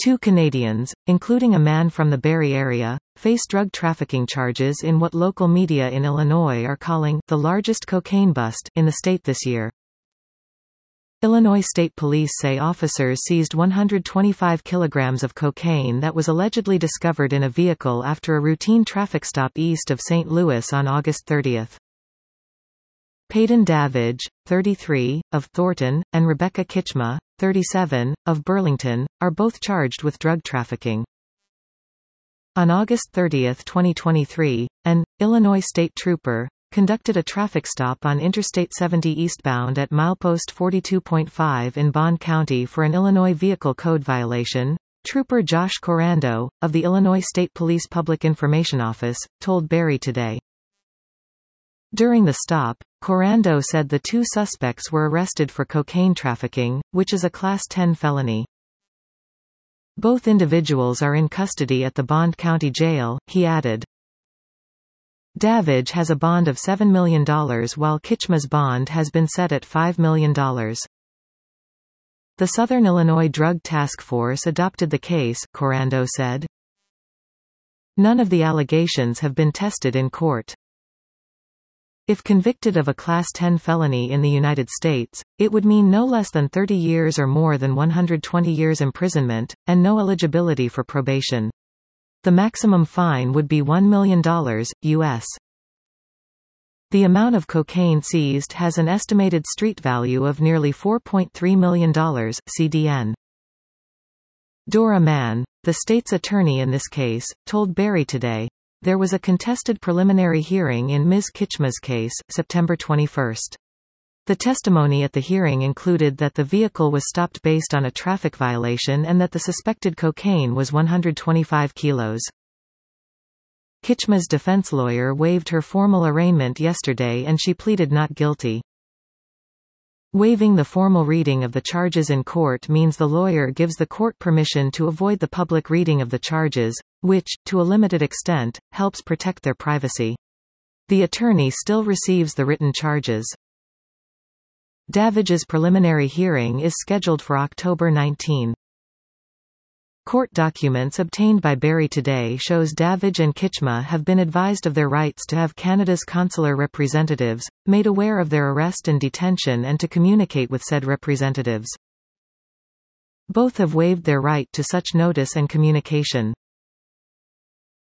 Two Canadians, including a man from the Barrie area, face drug trafficking charges in what local media in Illinois are calling the largest cocaine bust in the state this year. Illinois State Police say officers seized 125 kilograms of cocaine that was allegedly discovered in a vehicle after a routine traffic stop east of St. Louis on August 30. Payton Davidge, 33, of Thornton, and Rebecca Kitchma, 37, of Burlington, are both charged with drug trafficking. On August 30, 2023, an Illinois state trooper conducted a traffic stop on Interstate 70 eastbound at milepost 42.5 in Bond County for an Illinois Vehicle Code violation. Trooper Josh Corando, of the Illinois State Police Public Information Office, told Barrie Today. During the stop, Corando said the two suspects were arrested for cocaine trafficking, which is a Class 10 felony. Both individuals are in custody at the Bond County Jail, he added. Davidge has a bond of $7 million while Kitchma's bond has been set at $5 million. The Southern Illinois Drug Task Force adopted the case, Corando said. None of the allegations have been tested in court. If convicted of a Class 10 felony in the United States, it would mean no less than 30 years or more than 120 years imprisonment, and no eligibility for probation. The maximum fine would be $1 million, U.S. The amount of cocaine seized has an estimated street value of nearly $4.3 million, CDN. Dora Mann, the state's attorney in this case, told Barrie Today. There was a contested preliminary hearing in Ms. Kitchma's case, September 21. The testimony at the hearing included that the vehicle was stopped based on a traffic violation and that the suspected cocaine was 125 kilos. Kitchma's defense lawyer waived her formal arraignment yesterday and she pleaded not guilty. Waiving the formal reading of the charges in court means the lawyer gives the court permission to avoid the public reading of the charges, which, to a limited extent, helps protect their privacy. The attorney still receives the written charges. Davidge's preliminary hearing is scheduled for October 19. Court documents obtained by Barrie Today shows Davidge and Kitchma have been advised of their rights to have Canada's consular representatives, made aware of their arrest and detention and to communicate with said representatives. Both have waived their right to such notice and communication.